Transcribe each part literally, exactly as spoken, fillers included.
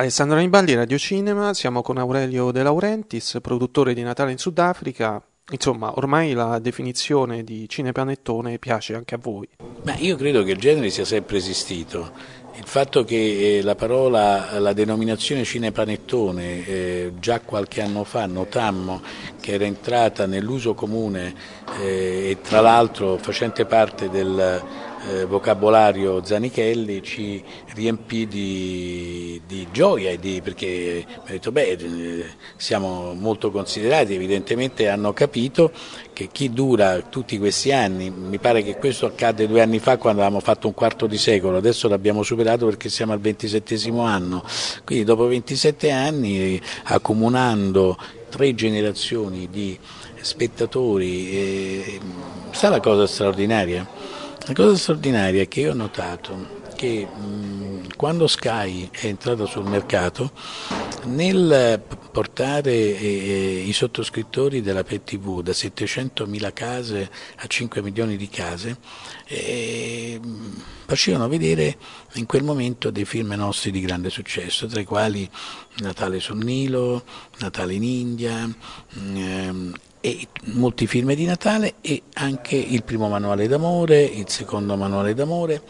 Alessandro Anibaldi, Radio Cinema, siamo con Aurelio De Laurentiis, produttore di Natale in Sudafrica. Insomma, ormai la definizione di cinepanettone piace anche a voi. Ma io credo che il genere sia sempre esistito. Il fatto che eh, la parola, la denominazione cinepanettone eh, già qualche anno fa notammo che era entrata nell'uso comune eh, e tra l'altro facente parte del eh, vocabolario Zanichelli ci riempì di, di gioia e di, perché mi ha detto beh eh, siamo molto considerati, evidentemente hanno capito che chi dura tutti questi anni, mi pare che questo accadde due anni fa quando avevamo fatto un quarto di secolo, adesso l'abbiamo superato perché siamo al ventisettesimo anno, quindi dopo ventisette anni accomunando tre generazioni di spettatori, eh, sa la cosa straordinaria? La cosa straordinaria è che io ho notato che mh, quando Sky è entrata sul mercato, nel portare eh, i sottoscrittori della P E T V da settecentomila case a cinque milioni di case, eh, facevano vedere in quel momento dei film nostri di grande successo, tra i quali Natale sul Nilo, Natale in India, ehm, e molti film di Natale e anche il primo manuale d'amore, il secondo manuale d'amore.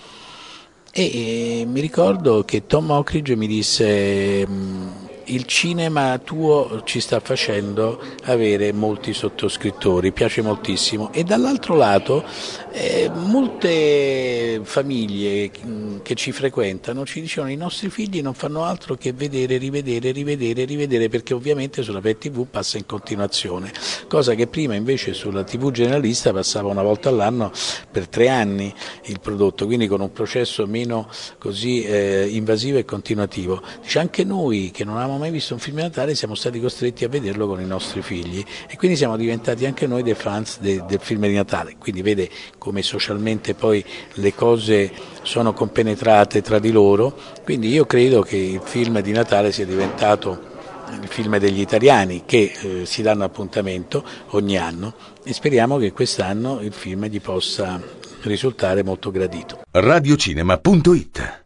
E, e mi ricordo che Tom Mockridge mi disse: il cinema tuo ci sta facendo avere molti sottoscrittori, piace moltissimo. E dall'altro lato eh, molte famiglie che ci frequentano ci dicevano: i nostri figli non fanno altro che vedere, rivedere, rivedere, rivedere, perché ovviamente sulla P E T V passa in continuazione, cosa che prima invece sulla tivù generalista passava una volta all'anno per tre anni il prodotto, quindi con un processo meno così eh, invasivo e continuativo. Dice: anche noi che non avevamo mai visto un film di Natale siamo stati costretti a vederlo con i nostri figli e quindi siamo diventati anche noi dei fans de, del film di Natale. Quindi vede come socialmente poi le cose sono compenetrate tra di loro, quindi io credo che il film di Natale sia diventato il film degli italiani che eh, si danno appuntamento ogni anno e speriamo che quest'anno il film gli possa risultare molto gradito. radiocinema punto it